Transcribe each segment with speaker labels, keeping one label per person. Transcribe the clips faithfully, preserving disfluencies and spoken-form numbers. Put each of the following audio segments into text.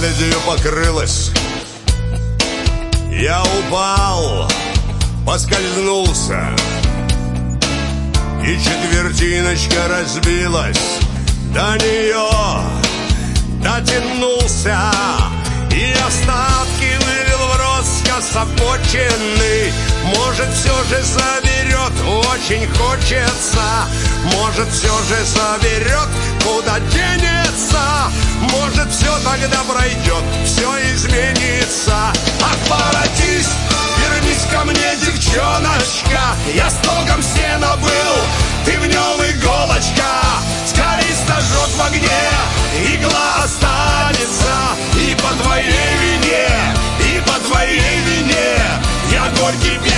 Speaker 1: наледью покрылась. Я упал, поскользнулся, и четвертиночка разбилась. До нее дотянулся, и остатки вылил в рот скособоченный. Может, все же заберет, очень хочется. Может, все же заберет, куда денется. Может, все тогда пройдет, все изменится. Ах, воротись, вернись ко мне, девчоночка. Я стогом сена был, ты в нем иголочка. Скалисто жжет в огне, игла останется. И по твоей вине, и по твоей вине я горький пьяница.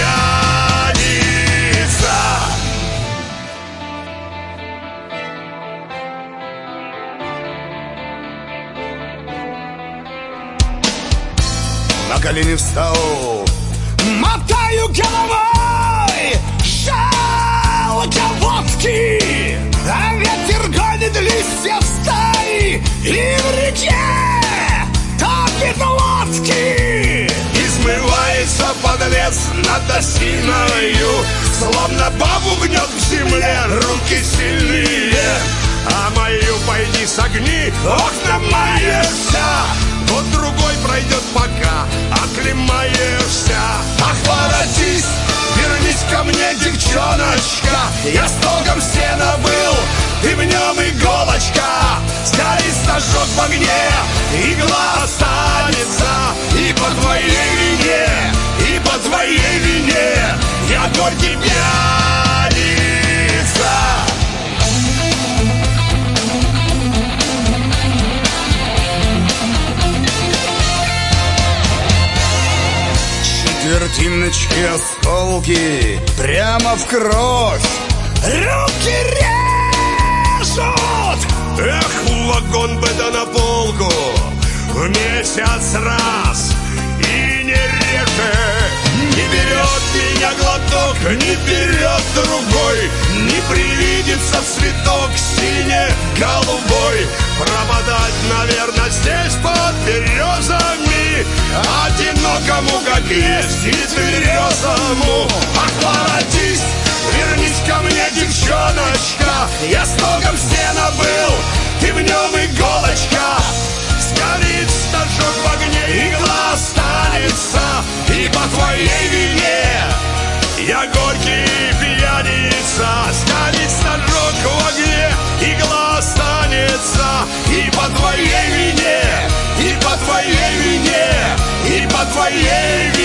Speaker 1: На колени встал, мотаю головой, жалко водки, а ветер гонит листья в стаи, и в реке топит лодки. Измывается подлец над осиною, словно бабу гнет в земле руки сильные. А мою пойди согни, окна маешься, год другой пройдет, пока оклемаешься. Ах, воротись, вернись ко мне, девчоночка. Я стогом сена был, ты в нем иголочка. Скалисто жжет в огне, игла останется. И по твоей вине, и по твоей вине я горький пьяница. Четвертиночки, осколки прямо в кровь, руки режут. Эх, вагон бы да на полку в месяц раз. И не режет, не берет меня глоток, не берет другой, не привидится цветок сине-голубой. Пропадать, наверное, здесь под березами, одинокому, как есть, и тверезому. Ах, воротись, вернись ко мне, девчоночка. Я стогом сена был, ты в нем иголочка. Сгорит стажок в огне, игла останется. И по твоей вине я горький пьяница. Сгорит стажок в огне, игла останется. И по твоей вине, и по твоей вине, и по твоей вине